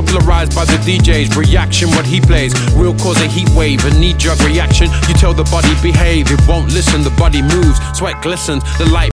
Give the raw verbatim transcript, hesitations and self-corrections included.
polarized by the D J's reaction. What he plays will cause a heat wave, a knee-jerk reaction. You tell the body behave, it won't listen. The body moves, sweat glistens, the light